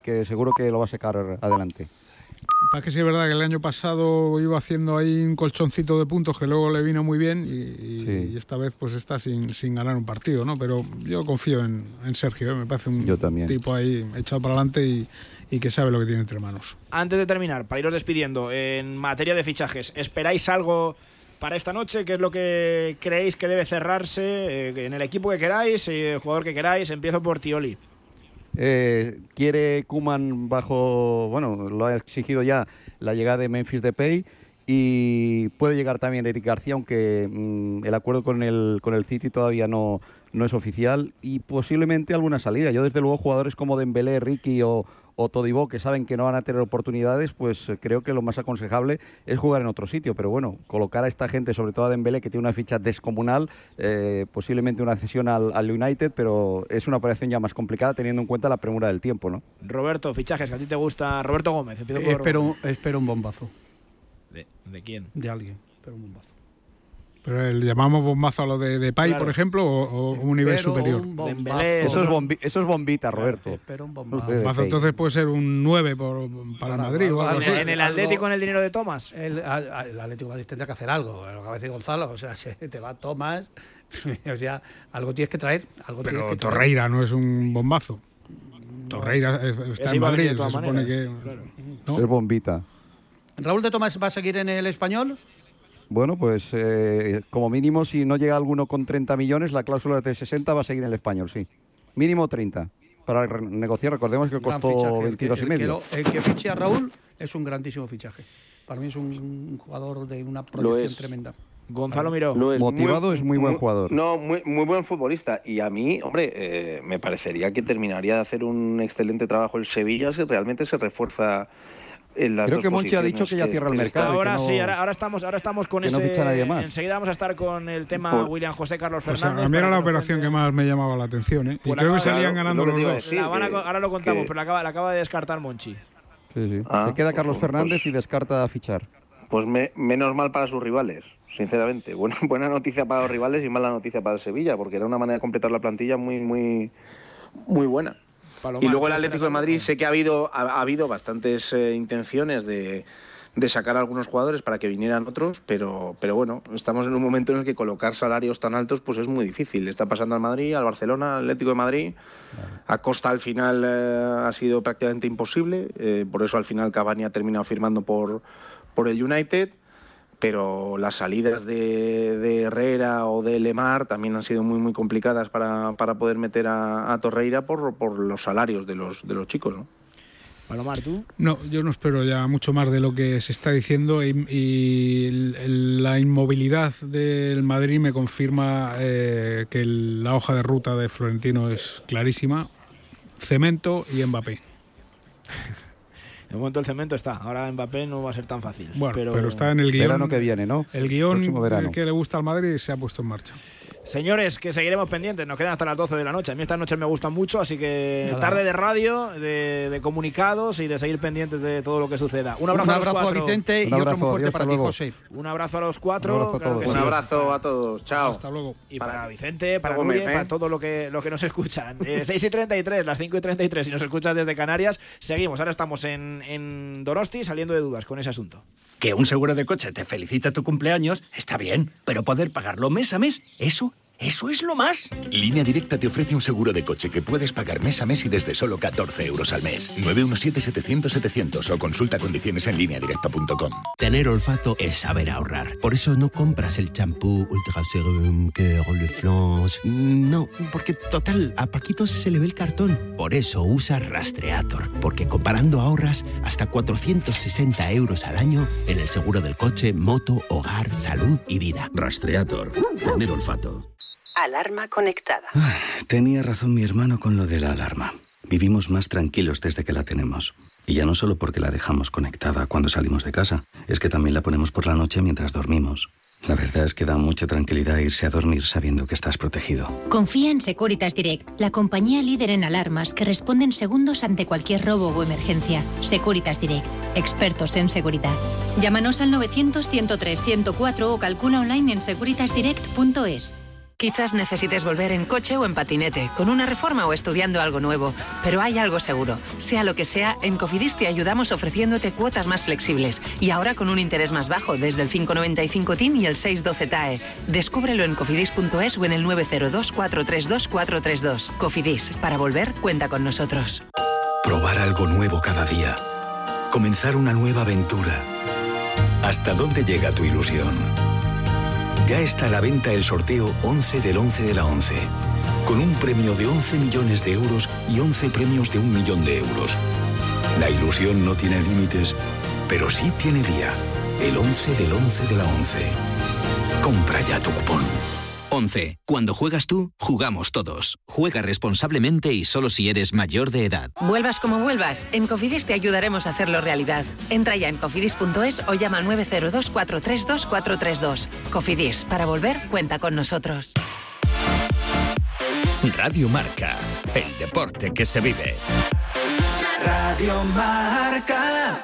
que seguro que lo va a sacar adelante. Para que sí es verdad que el año pasado iba haciendo ahí un colchoncito de puntos que luego le vino muy bien y esta vez pues está sin ganar un partido, ¿no? Pero yo confío en Sergio, me parece un tipo ahí echado para adelante y que sabe lo que tiene entre manos. Antes de terminar, para iros despidiendo, en materia de fichajes, ¿esperáis algo para esta noche? ¿Qué es lo que creéis que debe cerrarse en el equipo que queráis, el jugador que queráis? Empiezo por Tioli. Quiere Koeman lo ha exigido ya la llegada de Memphis Depay y puede llegar también Eric García, aunque el acuerdo con el City todavía no es oficial, y posiblemente alguna salida. Yo desde luego jugadores como Dembélé, Ricky o Todibo, que saben que no van a tener oportunidades, pues creo que lo más aconsejable es jugar en otro sitio. Pero bueno, colocar a esta gente, sobre todo a Dembélé, que tiene una ficha descomunal, posiblemente una cesión al United, pero es una operación ya más complicada teniendo en cuenta la premura del tiempo, ¿no? Roberto, fichajes que a ti te gusta. Roberto Gómez, empiezo por... Espero un bombazo. ¿De quién? De alguien, pero un bombazo. ¿Pero le llamamos bombazo a lo de Depay, claro, por ejemplo, o un nivel superior? Eso es bombita, Roberto. Pero un bombazo. Bombazo, entonces puede ser un 9 para el Madrid o algo así. ¿En el Atlético con el dinero de Thomas? El Atlético de Madrid tendrá que hacer algo, lo que va a decir Gonzalo, o sea, se te va Thomas, o sea, algo tienes que traer. Pero Torreira no es un bombazo. Torreira está en Madrid, se supone que... Claro. ¿No? Es bombita. ¿Raúl de Tomás va a seguir en el Español? Bueno, pues como mínimo, si no llega alguno con 30 millones, la cláusula de 60 va a seguir en el Español, sí. Mínimo 30. Para negociar, recordemos que costó 22 y medio. El que fiche a Raúl es un grandísimo fichaje. Para mí es un jugador de una proyección tremenda. Gonzalo Miró. Motivado, es muy buen jugador. No, muy buen futbolista. Y a mí, hombre, me parecería que terminaría de hacer un excelente trabajo el Sevilla si realmente se refuerza. Creo que Monchi ha dicho que ya cierra el mercado. Ahora sí, ahora estamos con ese. No ficha nadie más. Enseguida vamos a estar con el tema William José Carlos Fernández. A mí era la operación que más me llamaba la atención, ¿eh? Y creo que salían ganando los dos. Ahora lo contamos, pero la acaba de descartar Monchi. Sí. Se queda Carlos Fernández y descarta fichar. Pues menos mal para sus rivales, sinceramente. Buena noticia para los rivales y mala noticia para el Sevilla, porque era una manera de completar la plantilla muy buena. Y luego el Atlético de Madrid, sé que ha habido bastantes intenciones de sacar a algunos jugadores para que vinieran otros, pero bueno, estamos en un momento en el que colocar salarios tan altos pues es muy difícil. Le está pasando al Madrid, al Barcelona, al Atlético de Madrid. A Costa al final ha sido prácticamente imposible, por eso al final Cavani ha terminado firmando por el United. Pero las salidas de Herrera o de Lemar también han sido muy complicadas para poder meter a Torreira por los salarios de los chicos, ¿no? Palomar, ¿tú? No, yo no espero ya mucho más de lo que se está diciendo y la inmovilidad del Madrid me confirma que la hoja de ruta de Florentino es clarísima. Cemento y Mbappé. De momento el cemento está, ahora Mbappé no va a ser tan fácil. Bueno, pero está en el guión. Verano que viene, ¿no? El guión que le gusta al Madrid se ha puesto en marcha. Señores, que seguiremos pendientes, nos quedan hasta las 12 de la noche. A mí estas noches me gustan mucho, así que tarde de radio, de comunicados y de seguir pendientes de todo lo que suceda. Un abrazo a los cuatro. A Vicente y otro muy fuerte para ti, José. Un abrazo a los cuatro. Un abrazo a todos. Chao. Hasta luego. Y para Vicente, para Núñez, para todo lo que nos escuchan. 6:33, las 5:33, si nos escuchas desde Canarias. Seguimos, ahora estamos en Donosti saliendo de dudas con ese asunto. Que un seguro de coche te felicite tu cumpleaños, está bien, pero poder pagarlo mes a mes, eso es lo más. Línea Directa te ofrece un seguro de coche que puedes pagar mes a mes y desde solo 14 euros al mes. 917-700-700 o consulta condiciones en lineadirecta.com. Tener olfato es saber ahorrar. Por eso no compras el champú Ultra Serum que Reflons. No, porque total, a Paquito se le ve el cartón. Por eso usa Rastreator, porque comparando ahorras hasta 460 euros al año en el seguro del coche, moto, hogar, salud y vida. Rastreator. Tener olfato. Alarma conectada. Tenía razón mi hermano con lo de la alarma. Vivimos más tranquilos desde que la tenemos. Y ya no solo porque la dejamos conectada cuando salimos de casa, es que también la ponemos por la noche mientras dormimos. La verdad es que da mucha tranquilidad irse a dormir sabiendo que estás protegido. Confía en Securitas Direct, la compañía líder en alarmas que responde en segundos ante cualquier robo o emergencia. Securitas Direct, expertos en seguridad. Llámanos al 900 103 104 o calcula online en securitasdirect.es. Quizás necesites volver en coche o en patinete, con una reforma o estudiando algo nuevo. Pero hay algo seguro. Sea lo que sea, en Cofidis te ayudamos ofreciéndote cuotas más flexibles. Y ahora con un interés más bajo, desde el 5,95 TIN y el 6,12 TAE. Descúbrelo en cofidis.es o en el 902 432 432. Cofidis, para volver, cuenta con nosotros. Probar algo nuevo cada día. Comenzar una nueva aventura. ¿Hasta dónde llega tu ilusión? Ya está a la venta el sorteo 11 del 11 de la 11, con un premio de 11 millones de euros y 11 premios de 1 millón de euros. La ilusión no tiene límites, pero sí tiene día. El 11 del 11 de la 11. Compra ya tu cupón. 11. Cuando juegas tú, jugamos todos. Juega responsablemente y solo si eres mayor de edad. Vuelvas como vuelvas, en Cofidis te ayudaremos a hacerlo realidad. Entra ya en cofidis.es o llama al 902 432 432. Cofidis, para volver, cuenta con nosotros. Radio Marca, el deporte que se vive. Radio Marca.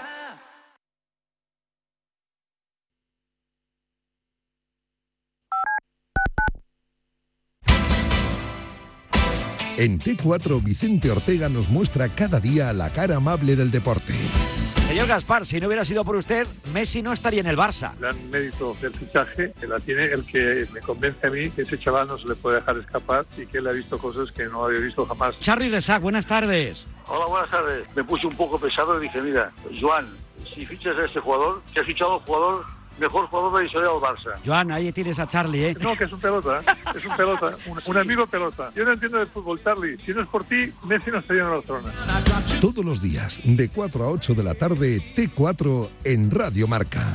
En T4, Vicente Ortega nos muestra cada día la cara amable del deporte. Señor Gaspar, si no hubiera sido por usted, Messi no estaría en el Barça. El gran mérito del fichaje que la tiene el que me convence a mí que ese chaval no se le puede dejar escapar y que él ha visto cosas que no había visto jamás. Charly Resac, buenas tardes. Hola, buenas tardes. Me puse un poco pesado y dije, mira, Joan, si fichas a este jugador, que has fichado a un jugador, mejor jugador de la historia del Barça. Joan, ahí tienes a Charly, ¿eh? No, que es un pelota, es un pelota, un amigo pelota. Yo no entiendo de fútbol, Charly. Si no es por ti, Messi no estaría en Barcelona. Todos los días, de 4 a 8 de la tarde, T4 en Radio Marca.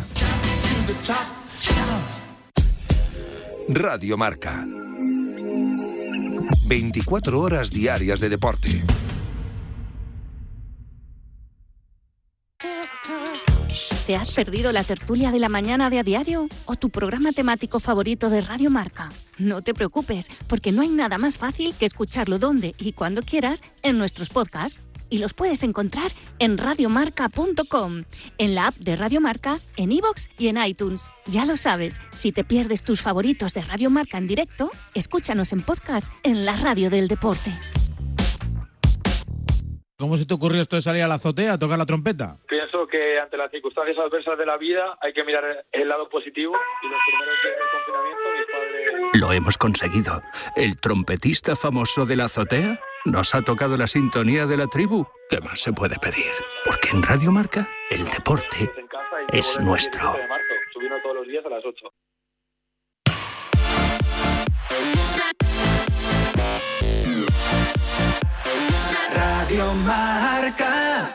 Radio Marca. 24 horas diarias de deporte. ¿Te has perdido la tertulia de la mañana de A Diario o tu programa temático favorito de Radio Marca? No te preocupes, porque no hay nada más fácil que escucharlo donde y cuando quieras en nuestros podcasts. Y los puedes encontrar en radiomarca.com, en la app de Radio Marca, en iVoox y en iTunes. Ya lo sabes, si te pierdes tus favoritos de Radio Marca en directo, escúchanos en podcast en la radio del deporte. ¿Cómo se te ocurrió esto de salir a la azotea a tocar la trompeta? Pienso que ante las circunstancias adversas de la vida hay que mirar el lado positivo y los primeros días del confinamiento mis padres... Lo hemos conseguido. El trompetista famoso de la azotea nos ha tocado la sintonía de la tribu. ¿Qué más se puede pedir? Porque en Radio Marca el deporte es nuestro. Subimos todos los días a las 8. Radio Marca.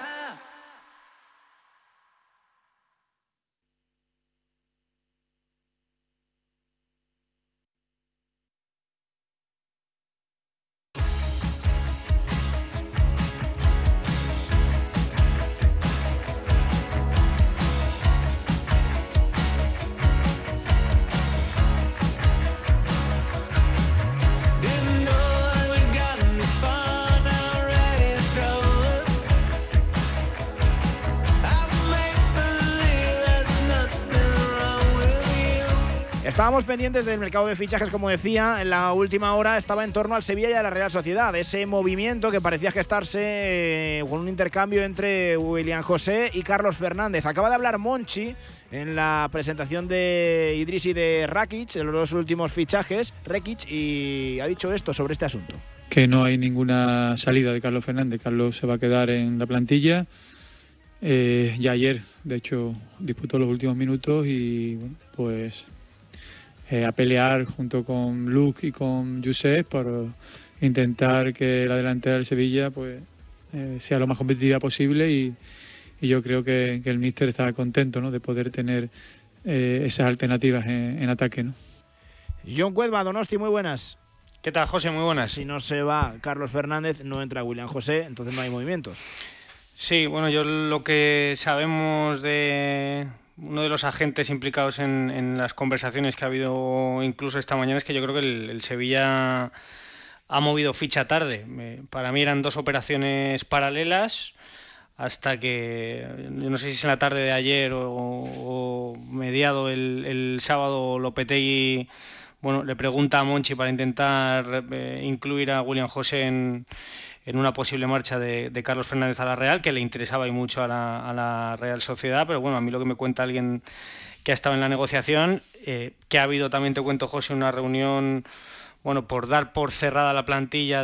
Estábamos pendientes del mercado de fichajes, como decía, en la última hora estaba en torno al Sevilla y a la Real Sociedad. Ese movimiento que parecía gestarse con un intercambio entre William José y Carlos Fernández. Acaba de hablar Monchi en la presentación de Idris y de Rakic, en los dos últimos fichajes, Rekic, y ha dicho esto sobre este asunto. Que no hay ninguna salida de Carlos Fernández. Carlos se va a quedar en la plantilla. Ya ayer, de hecho, disputó los últimos minutos y bueno, pues... a pelear junto con Luke y con Josep por intentar que la delantera del Sevilla pues sea lo más competitiva posible y yo creo que el míster está contento, ¿no?, de poder tener esas alternativas en ataque, ¿no? John Cuedva, Donosti, muy buenas. ¿Qué tal, José? Muy buenas. Si no se va Carlos Fernández, no entra William José, entonces no hay movimientos. Sí, bueno, yo lo que sabemos de... uno de los agentes implicados en las conversaciones que ha habido incluso esta mañana es que yo creo que el Sevilla ha movido ficha tarde. Para mí eran dos operaciones paralelas hasta que, yo no sé si es en la tarde de ayer o mediado el sábado, Lopetegui bueno, le pregunta a Monchi para intentar incluir a William José en una posible marcha de Carlos Fernández a la Real, que le interesaba y mucho a la Real Sociedad, pero bueno, a mí lo que me cuenta alguien que ha estado en la negociación, que ha habido también, te cuento, José, una reunión, bueno, por dar por cerrada la plantilla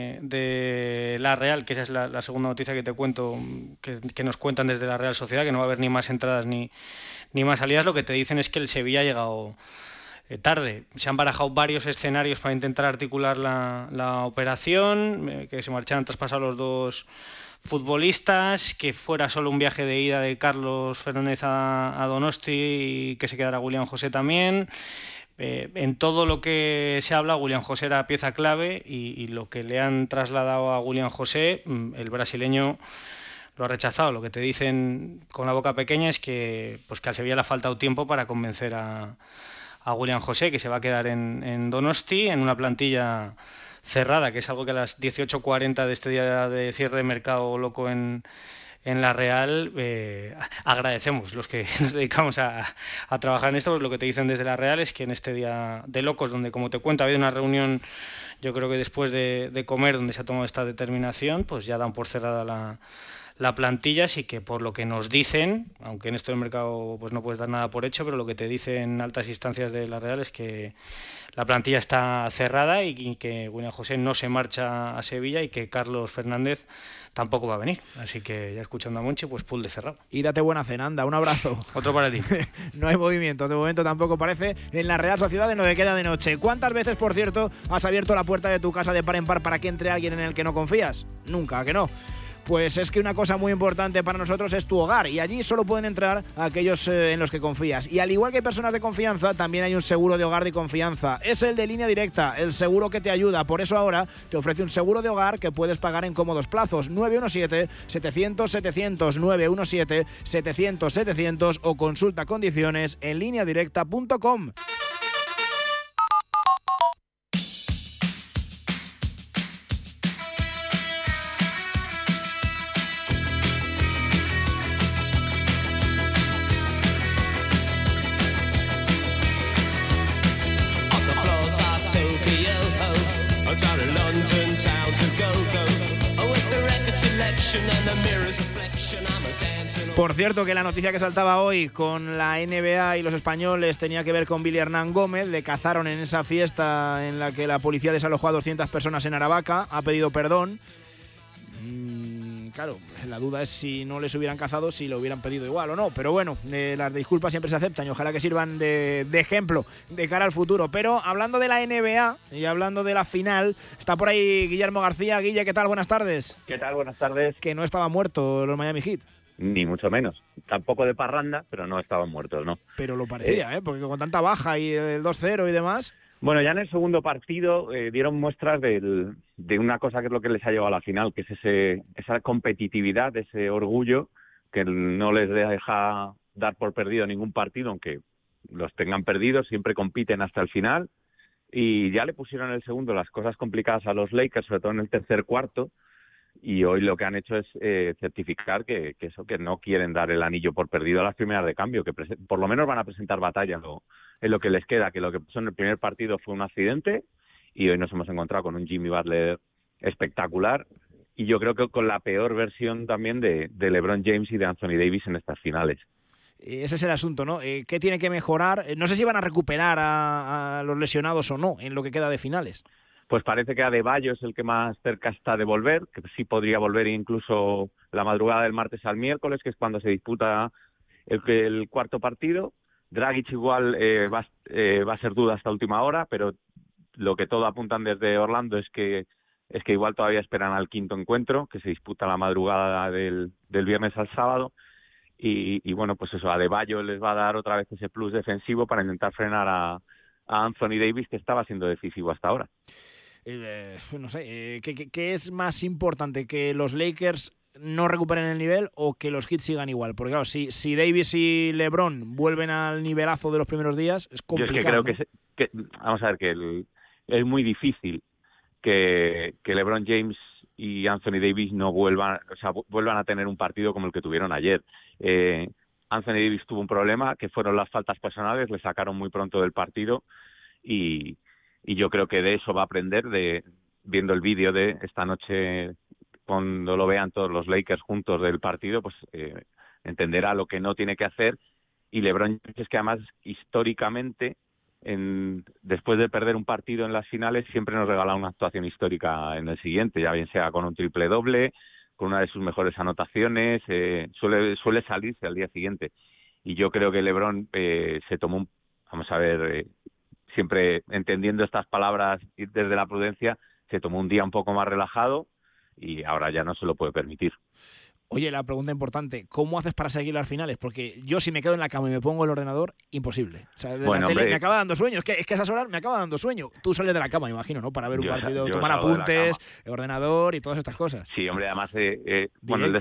de la Real, que esa es la segunda noticia que te cuento, que nos cuentan desde la Real Sociedad, que no va a haber ni más entradas ni más salidas. Lo que te dicen es que el Sevilla ha llegado tarde. Se han barajado varios escenarios para intentar articular la operación, que se marcharan traspasados los dos futbolistas, que fuera solo un viaje de ida de Carlos Fernández a Donosti y que se quedara William José también. En todo lo que se habla, William José era pieza clave y lo que le han trasladado a William José, el brasileño lo ha rechazado. Lo que te dicen con la boca pequeña es que al Sevilla le ha faltado tiempo para convencer a William José, que se va a quedar en Donosti, en una plantilla cerrada, que es algo que a las 18:40 de este día de cierre de mercado loco en la Real agradecemos los que nos dedicamos a trabajar en esto. Pues lo que te dicen desde la Real es que en este día de locos, donde, como te cuento, ha habido una reunión, yo creo que después de comer, donde se ha tomado esta determinación, pues ya dan por cerrada la plantilla. Así que, por lo que nos dicen, aunque en esto del mercado pues no puedes dar nada por hecho, pero lo que te dicen altas instancias de la Real es que la plantilla está cerrada y que William José no se marcha a Sevilla y que Carlos Fernández tampoco va a venir. Así que, ya escuchando a Monchi, pues pool de cerrado. Y date buena cena, anda, un abrazo. Otro para ti. No hay movimiento, de momento tampoco parece en la Real Sociedad en lo que queda de noche. ¿Cuántas veces, por cierto, has abierto la puerta de tu casa de par en par para que entre alguien en el que no confías? Nunca, ¿a que no? Pues es que una cosa muy importante para nosotros es tu hogar, y allí solo pueden entrar aquellos en los que confías. Y al igual que hay personas de confianza, también hay un seguro de hogar de confianza. Es el de Línea Directa, el seguro que te ayuda. Por eso ahora te ofrece un seguro de hogar que puedes pagar en cómodos plazos. 917-700-700, 917-700-700 o consulta condiciones en lineadirecta.com. Por cierto, que la noticia que saltaba hoy con la NBA y los españoles tenía que ver con Billy Hernán Gómez. Le cazaron en esa fiesta en la que la policía desalojó a 200 personas en Aravaca. Ha pedido perdón. Claro, la duda es si no les hubieran cazado, si lo hubieran pedido igual o no. Pero bueno, las disculpas siempre se aceptan y ojalá que sirvan de ejemplo de cara al futuro. Pero hablando de la NBA y hablando de la final, está por ahí Guillermo García. Guille, ¿qué tal? Buenas tardes. ¿Qué tal? Buenas tardes. Que no estaban muertos los Miami Heat. Ni mucho menos. Tampoco de parranda, pero no estaban muertos, ¿no? Pero lo parecía, porque con tanta baja y el 2-0 y demás... Bueno, ya en el segundo partido dieron muestras de una cosa que es lo que les ha llevado a la final, que es esa competitividad, ese orgullo que no les deja dar por perdido ningún partido, aunque los tengan perdidos, siempre compiten hasta el final. Y ya le pusieron en el segundo las cosas complicadas a los Lakers, sobre todo en el tercer cuarto, y hoy lo que han hecho es certificar que no quieren dar el anillo por perdido a las primeras de cambio, que por lo menos van a presentar batalla en lo que les queda, que lo que pasó en el primer partido fue un accidente y hoy nos hemos encontrado con un Jimmy Butler espectacular y yo creo que con la peor versión también de LeBron James y de Anthony Davis en estas finales. Ese es el asunto, ¿no? ¿Qué tiene que mejorar? No sé si van a recuperar a los lesionados o no en lo que queda de finales. Pues parece que Adebayo es el que más cerca está de volver, que sí podría volver incluso la madrugada del martes al miércoles, que es cuando se disputa el cuarto partido. Dragic igual va a ser duda hasta última hora, pero lo que todo apuntan desde Orlando es que igual todavía esperan al quinto encuentro, que se disputa la madrugada del viernes al sábado. Y bueno, pues eso, Adebayo les va a dar otra vez ese plus defensivo para intentar frenar a Anthony Davis, que estaba siendo decisivo hasta ahora. No sé, ¿qué es más importante? ¿Que los Lakers no recuperen el nivel o que los Heat sigan igual? Porque claro, si Davis y LeBron vuelven al nivelazo de los primeros días, es complicado. Yo es que creo que vamos a ver, que es muy difícil que LeBron James y Anthony Davis no vuelvan a tener un partido como el que tuvieron ayer. Anthony Davis tuvo un problema, que fueron las faltas personales, le sacaron muy pronto del partido y yo creo que de eso va a aprender, viendo el vídeo de esta noche, cuando lo vean todos los Lakers juntos del partido, pues entenderá lo que no tiene que hacer. Y LeBron es que además históricamente, después de perder un partido en las finales, siempre nos regala una actuación histórica en el siguiente, ya bien sea con un triple doble, con una de sus mejores anotaciones, suele salirse al día siguiente. Y yo creo que LeBron se tomó siempre entendiendo estas palabras desde la prudencia, se tomó un día un poco más relajado y ahora ya no se lo puede permitir. Oye, la pregunta importante, ¿cómo haces para seguir las finales? Porque yo si me quedo en la cama y me pongo el ordenador, imposible. O sea, la tele me acaba dando sueño. Es que esas horas me acaba dando sueño. Tú sales de la cama, me imagino, ¿no? Para ver un partido, tomar apuntes, el ordenador y todas estas cosas. Sí, hombre, además, el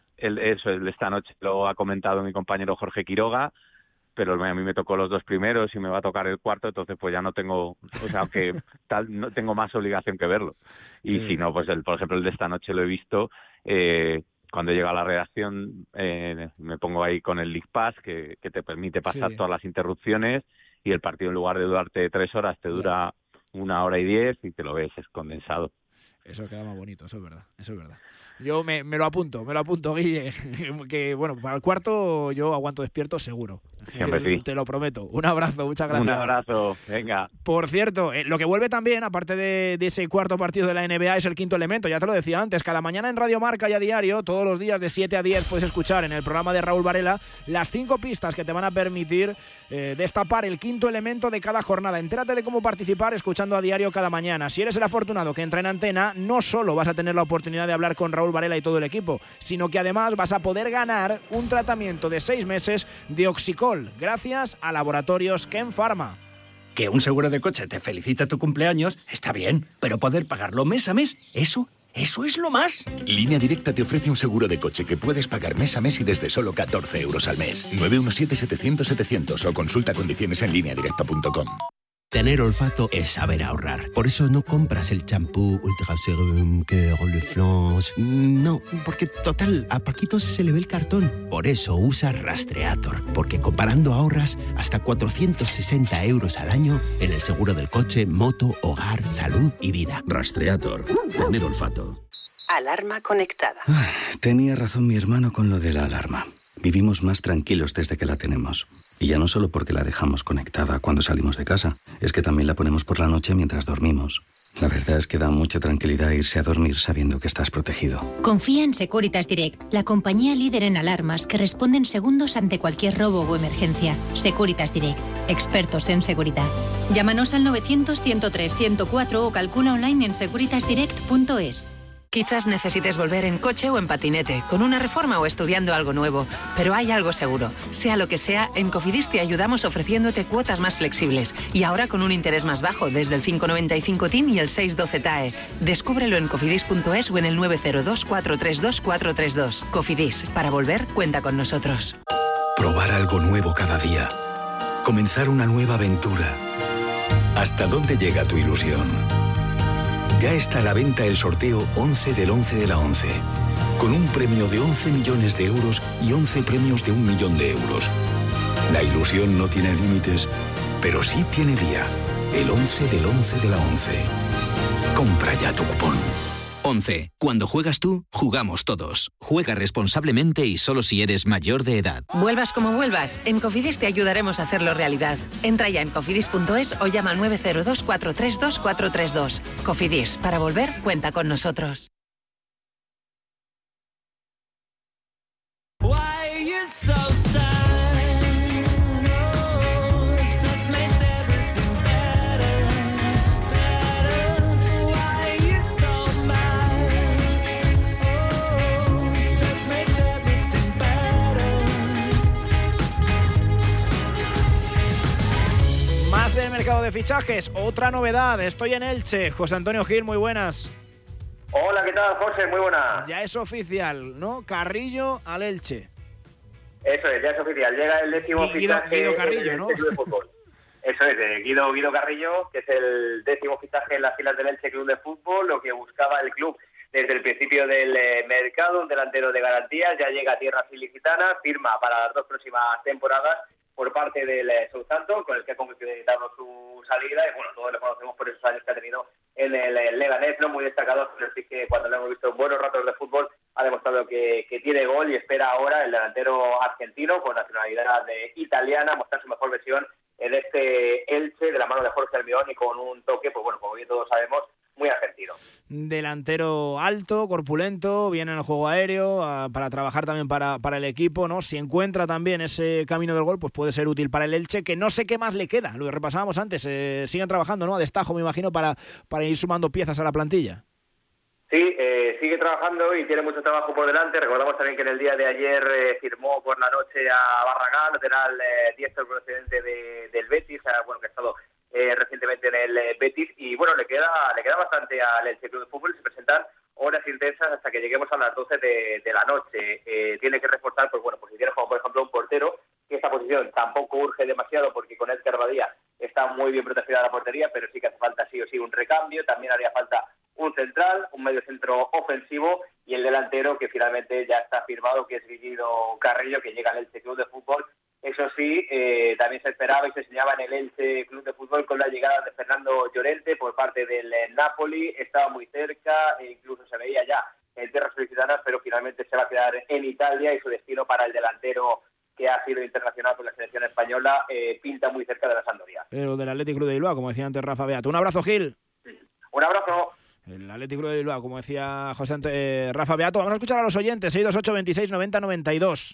de esta noche lo ha comentado mi compañero Jorge Quiroga, pero a mí me tocó los 2 primeros y me va a tocar el cuarto, entonces pues ya no tengo, aunque no tengo más obligación que verlo. Y si no, pues por ejemplo el de esta noche lo he visto, cuando llega a la redacción me pongo ahí con el League Pass que te permite pasar todas las interrupciones, y el partido en lugar de durarte 3 horas te dura 1 hora y 10 y te lo ves, es condensado. Eso queda más bonito, eso es verdad. Yo me lo apunto, Guille, que bueno, para el cuarto yo aguanto despierto seguro. Siempre sí. Te lo prometo. Un abrazo, muchas gracias. Un abrazo, venga. Por cierto, lo que vuelve también, aparte de ese cuarto partido de la NBA, es el quinto elemento. Ya te lo decía antes, cada mañana en Radio Marca y a diario, todos los días de 7 a 10, puedes escuchar en el programa de Raúl Varela las 5 pistas que te van a permitir destapar el quinto elemento de cada jornada. Entérate de cómo participar escuchando a diario cada mañana. Si eres el afortunado que entra en antena, no solo vas a tener la oportunidad de hablar con Raúl Varela y todo el equipo, sino que además vas a poder ganar un tratamiento de 6 meses de Oxicol, gracias a Laboratorios Ken Pharma. Que un seguro de coche te felicite tu cumpleaños está bien, pero poder pagarlo mes a mes, eso es lo más. Línea Directa te ofrece un seguro de coche que puedes pagar mes a mes y desde solo 14 euros al mes. 917-700-700 o consulta condiciones en lineadirecta.com. Tener olfato es saber ahorrar. Por eso no compras el champú Ultra Serum que Roleflance. No, porque total, a Paquito se le ve el cartón. Por eso usa Rastreator, porque comparando ahorras hasta 460 euros al año en el seguro del coche, moto, hogar, salud y vida. Rastreator. Tener olfato. Alarma conectada. Tenía razón mi hermano con lo de la alarma. Vivimos más tranquilos desde que la tenemos. Y ya no solo porque la dejamos conectada cuando salimos de casa, es que también la ponemos por la noche mientras dormimos. La verdad es que da mucha tranquilidad irse a dormir sabiendo que estás protegido. Confía en Securitas Direct, la compañía líder en alarmas que responde en segundos ante cualquier robo o emergencia. Securitas Direct, expertos en seguridad. Llámanos al 900-103-104 o calcula online en securitasdirect.es. Quizás necesites volver en coche o en patinete, con una reforma o estudiando algo nuevo. Pero hay algo seguro. Sea lo que sea, en Cofidis te ayudamos ofreciéndote cuotas más flexibles. Y ahora con un interés más bajo, desde el 5,95 TIN y el 6,12 TAE. Descúbrelo en cofidis.es o en el 902 432 432. Cofidis, para volver, cuenta con nosotros. Probar algo nuevo cada día. Comenzar una nueva aventura. ¿Hasta dónde llega tu ilusión? Ya está a la venta el sorteo 11 del 11 de la 11, con un premio de 11 millones de euros y 11 premios de 1 millón de euros. La ilusión no tiene límites, pero sí tiene día. El 11 del 11 de la 11. Compra ya tu cupón. 11. Cuando juegas tú, jugamos todos. Juega responsablemente y solo si eres mayor de edad. Vuelvas como vuelvas, en Cofidis te ayudaremos a hacerlo realidad. Entra ya en cofidis.es o llama al 902 432 432. Cofidis, para volver, cuenta con nosotros. Del mercado de fichajes, otra novedad, estoy en Elche. José Antonio Gil, muy buenas. Hola, ¿qué tal, José? Muy buenas. Ya es oficial, ¿no? Carrillo al Elche. Eso es, ya es oficial. Llega el 10º fichaje Guido Carrillo, ¿no? Club de Fútbol. Eso es, Guido Carrillo, que es el 10º fichaje en las filas del Elche Club de Fútbol, lo que buscaba el club desde el principio del mercado, un delantero de garantías, ya llega a tierras ilicitanas, firma para las 2 próximas temporadas por parte del Southampton, con el que ha concretado su salida, y bueno, todos lo conocemos por esos años que ha tenido en el Leganés, no muy destacado, pero sí que cuando lo hemos visto en buenos ratos de fútbol ha demostrado que tiene gol y espera ahora el delantero argentino con nacionalidad italiana mostrar su mejor versión en este Elche de la mano de Jorge Almiron y con un toque, pues bueno, como bien todos sabemos, muy argentino. Delantero alto, corpulento, viene en el juego aéreo, para trabajar también para el equipo, ¿no? Si encuentra también ese camino del gol, pues puede ser útil para el Elche, que no sé qué más le queda, lo repasábamos antes, siguen trabajando, ¿no? A destajo, me imagino, para ir sumando piezas a la plantilla. Sí, sigue trabajando y tiene mucho trabajo por delante. Recordamos también que en el día de ayer firmó por la noche a Barragán, lateral diestro procedente del Betis, bueno, que ha estado recientemente en el Betis, y bueno, le queda bastante al Elche Club de Fútbol. Se presentan horas intensas hasta que lleguemos a las 12 de la noche. Tiene que reforzar, pues bueno, posiciones como por ejemplo un portero, que esta posición tampoco urge demasiado porque con Edgar Badía está muy bien protegida la portería, pero sí que hace falta sí o sí un recambio. También haría falta un central, un mediocentro ofensivo y el delantero, que finalmente ya está firmado, que es Guido Carrillo, que llega al Elche Club de Fútbol. Eso sí, también se esperaba y se señalaba en el Elche Club de Fútbol con la llegada de Fernando Llorente por parte del Napoli. Estaba muy cerca e incluso se veía ya en tierras solicitadas, pero finalmente se va a quedar en Italia y su destino para el delantero, que ha sido internacional con la selección española, pinta muy cerca de la Sampdoria. Pero del Athletic Club de Bilbao, como decía antes Rafa Beato. Un abrazo, Gil. Un abrazo. El Athletic Club de Bilbao, como decía Rafa Beato. Vamos a escuchar a los oyentes. 628 26 90 92.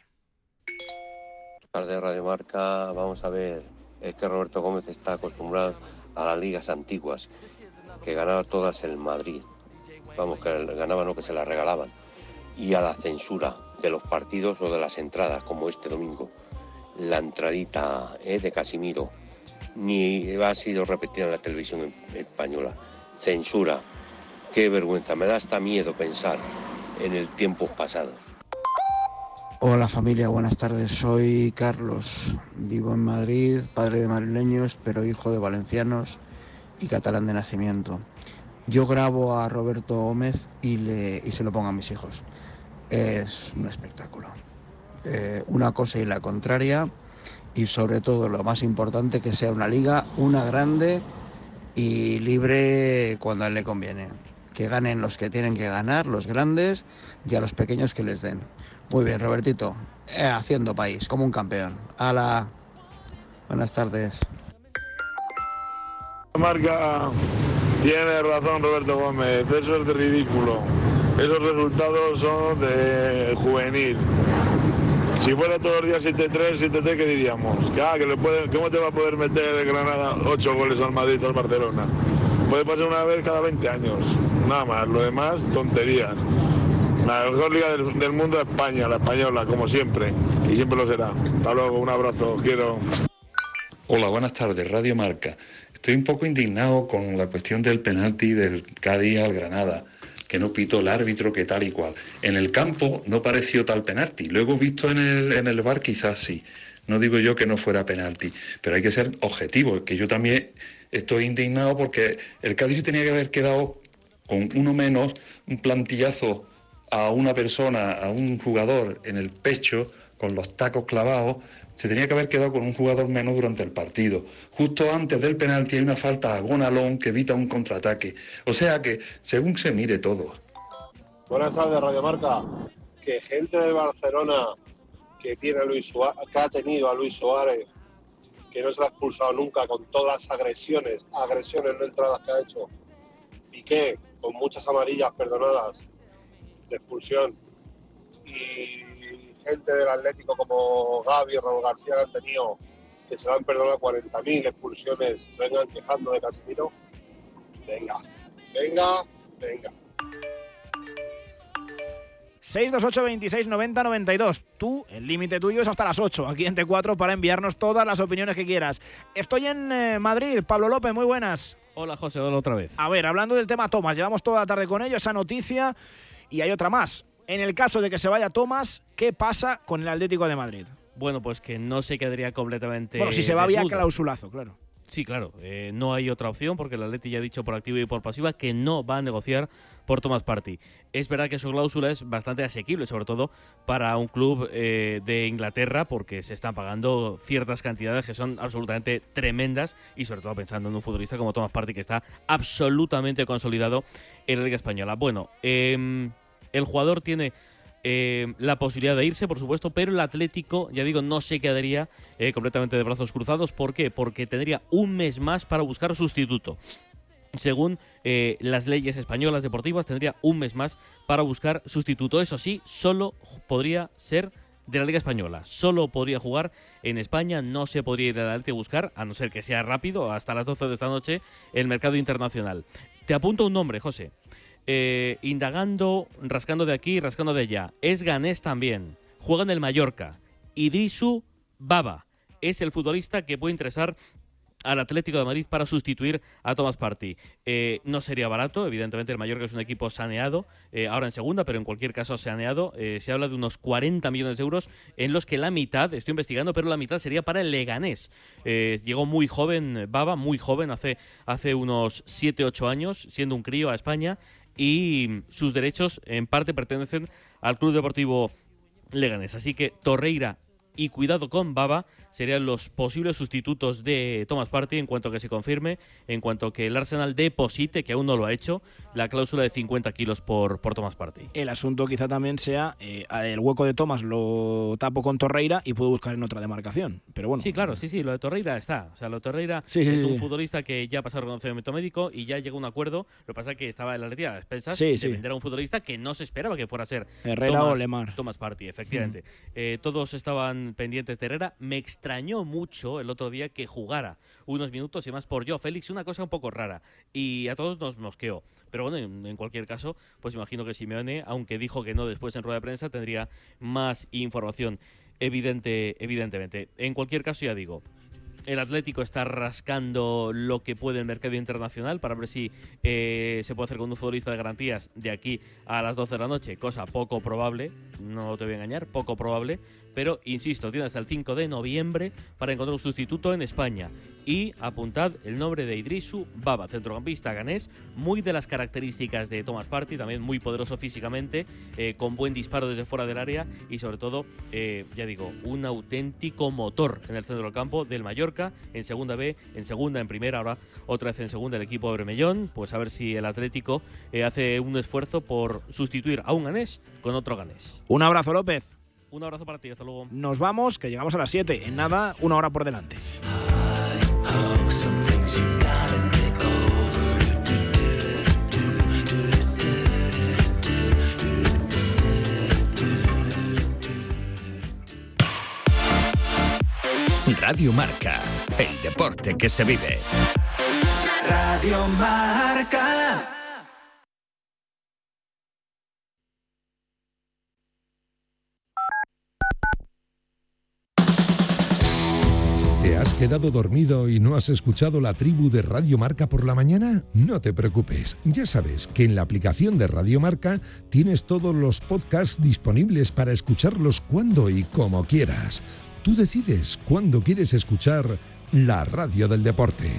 De Radio Marca, vamos a ver, es que Roberto Gómez está acostumbrado a las ligas antiguas, que ganaba todas el Madrid, vamos, que ganaban lo que se las regalaban, y a la censura de los partidos o de las entradas, como este domingo, la entradita de Casimiro, ni ha sido repetida en la televisión española. Censura, qué vergüenza, me da hasta miedo pensar en el tiempos pasados. Hola familia, buenas tardes, soy Carlos, vivo en Madrid, padre de madrileños, pero hijo de valencianos y catalán de nacimiento. Yo grabo a Roberto Gómez y se lo pongo a mis hijos. Es un espectáculo, una cosa y la contraria, y sobre todo lo más importante, que sea una liga, una grande y libre cuando a él le conviene. Que ganen los que tienen que ganar, los grandes, y a los pequeños que les den. Muy bien, Robertito, haciendo país, como un campeón. ¡Hala! Buenas tardes. Marca, tiene razón Roberto Gómez, eso es de ridículo. Esos resultados son de juvenil. Si fuera todos los días 7-3, ¿qué diríamos? ¿Cómo te va a poder meter el Granada 8 goles al Madrid o al Barcelona? Puede pasar una vez cada 20 años, nada más. Lo demás, tonterías. La mejor liga del mundo es España, la española, como siempre, y siempre lo será. Hasta luego, un abrazo, os quiero. Hola, buenas tardes, Radio Marca. Estoy un poco indignado con la cuestión del penalti del Cádiz al Granada, que no pitó el árbitro, que tal y cual. En el campo no pareció tal penalti, luego visto en el VAR quizás sí. No digo yo que no fuera penalti, pero hay que ser objetivo, que yo también estoy indignado porque el Cádiz tenía que haber quedado con uno menos, un plantillazo a una persona, a un jugador en el pecho, con los tacos clavados, se tenía que haber quedado con un jugador menos durante el partido. Justo antes del penalti hay una falta a Gonalón que evita un contraataque. O sea que, según se mire todo. Buenas tardes, Radio Marca. Que gente de Barcelona que ha tenido a Luis Suárez, que no se ha expulsado nunca con todas las agresiones no entradas que ha hecho, Piqué, con muchas amarillas perdonadas de expulsión, y gente del Atlético como Gavi, Raúl García, que han tenido, que se le han perdonado 40.000 expulsiones, se vengan quejando de Casemiro. Venga. 628 26 90 92. Tú, el límite tuyo es hasta las 8, aquí en T4, para enviarnos todas las opiniones que quieras. Estoy en Madrid. Pablo López, muy buenas. Hola, José, hola otra vez. A ver, hablando del tema Thomas, llevamos toda la tarde con ello, esa noticia, y hay otra más. En el caso de que se vaya Thomas, ¿qué pasa con el Atlético de Madrid? Bueno, pues que no se quedaría completamente... Bueno, si se va vía clausulazo, claro. Sí, claro, no hay otra opción porque el Atleti ya ha dicho por activa y por pasiva que no va a negociar por Thomas Partey. Es verdad que su cláusula es bastante asequible, sobre todo para un club de Inglaterra, porque se están pagando ciertas cantidades que son absolutamente tremendas y sobre todo pensando en un futbolista como Thomas Partey, que está absolutamente consolidado en la Liga Española. Bueno, el jugador tiene la posibilidad de irse, por supuesto, pero el Atlético, ya digo, no se quedaría completamente de brazos cruzados. ¿Por qué? Porque tendría un mes más para buscar sustituto. Según las leyes españolas deportivas, tendría un mes más para buscar sustituto. Eso sí, solo podría ser de la Liga Española. Solo podría jugar en España, no se podría ir al Atlético a buscar, a no ser que sea rápido, hasta las 12 de esta noche, el mercado internacional. Te apunto un nombre, José. Indagando, rascando de aquí, rascando de allá. Es ganés también. Juega en el Mallorca. Idrisu Baba es el futbolista que puede interesar al Atlético de Madrid para sustituir a Thomas Partey. No sería barato, evidentemente el Mallorca es un equipo saneado, ahora en segunda, pero en cualquier caso saneado. Se habla de unos 40 millones de euros, en los que la mitad, estoy investigando, pero la mitad sería para el Leganés. Llegó muy joven Baba, muy joven, hace unos 7-8 años, siendo un crío a España, y sus derechos en parte pertenecen al Club Deportivo Leganés. Así que Torreira y cuidado con Baba serían los posibles sustitutos de Thomas Partey en cuanto que se confirme, en cuanto que el Arsenal deposite, que aún no lo ha hecho, la cláusula de 50 kilos por Thomas Partey. El asunto quizá también sea el hueco de Thomas lo tapo con Torreira y puedo buscar en otra demarcación, pero bueno. Sí, claro, sí, lo de Torreira está. O sea, lo de Torreira un futbolista que ya ha pasado el reconocimiento médico y ya llegó a un acuerdo. Lo que pasa es que estaba en la Atleti a las expensas de vender a un futbolista que no se esperaba que fuera a ser Herrera o Lemar. Thomas Partey, efectivamente. Todos estaban pendientes de Herrera. Me extrañó mucho el otro día que jugara unos minutos y más por Joao Félix, una cosa un poco rara, y a todos nos mosqueó. Pero bueno, en cualquier caso, pues imagino que Simeone, aunque dijo que no después en rueda de prensa, tendría más información, evidentemente. En cualquier caso, ya digo, el Atlético está rascando lo que puede el mercado internacional para ver si se puede hacer con un futbolista de garantías de aquí a las 12 de la noche, cosa poco probable, no te voy a engañar, poco probable, pero insisto, tiene hasta el 5 de noviembre para encontrar un sustituto en España. Y apuntad el nombre de Idrisu Baba, centrocampista ganés, muy de las características de Thomas Partey, también muy poderoso físicamente, con buen disparo desde fuera del área y sobre todo, ya digo, un auténtico motor en el centro del campo del Mallorca, en segunda B, en segunda, en primera, ahora otra vez en segunda el equipo de Bermellón. Pues a ver si el Atlético hace un esfuerzo por sustituir a un ganés con otro ganés. Un abrazo, López. Un abrazo para ti, hasta luego. Nos vamos, que llegamos a las 7. En nada, una hora por delante. Radio Marca, el deporte que se vive. Radio Marca. ¿Te has quedado dormido y no has escuchado la tribu de Radio Marca por la mañana? No te preocupes, ya sabes que en la aplicación de Radio Marca tienes todos los podcasts disponibles para escucharlos cuando y como quieras. Tú decides cuándo quieres escuchar la radio del deporte.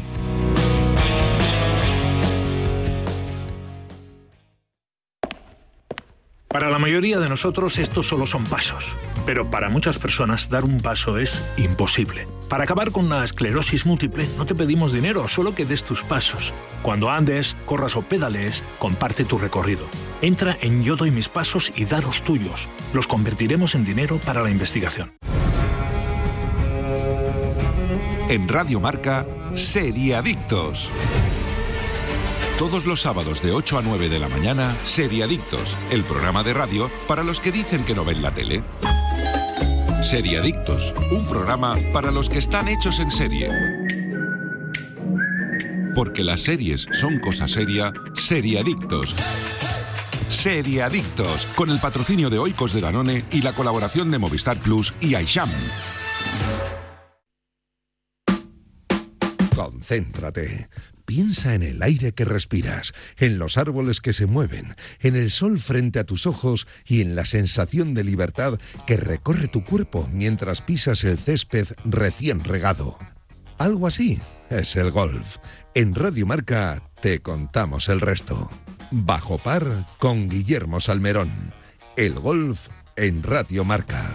Para la mayoría de nosotros estos solo son pasos, pero para muchas personas dar un paso es imposible. Para acabar con la esclerosis múltiple no te pedimos dinero, solo que des tus pasos. Cuando andes, corras o pedalees, comparte tu recorrido. Entra en Yo Doy Mis Pasos y da los tuyos. Los convertiremos en dinero para la investigación. En Radio Marca, Seriadictos. Todos los sábados de 8 a 9 de la mañana, Seriadictos, el programa de radio para los que dicen que no ven la tele. Seriadictos, un programa para los que están hechos en serie. Porque las series son cosa seria, Seriadictos. Seriadictos, con el patrocinio de Oikos de Danone y la colaboración de Movistar Plus y Aisham. Concéntrate. Piensa en el aire que respiras, en los árboles que se mueven, en el sol frente a tus ojos y en la sensación de libertad que recorre tu cuerpo mientras pisas el césped recién regado. Algo así es el golf. En Radio Marca te contamos el resto. Bajo par con Guillermo Salmerón. El golf en Radio Marca.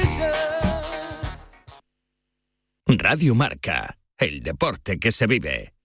Radio Marca, el deporte que se vive.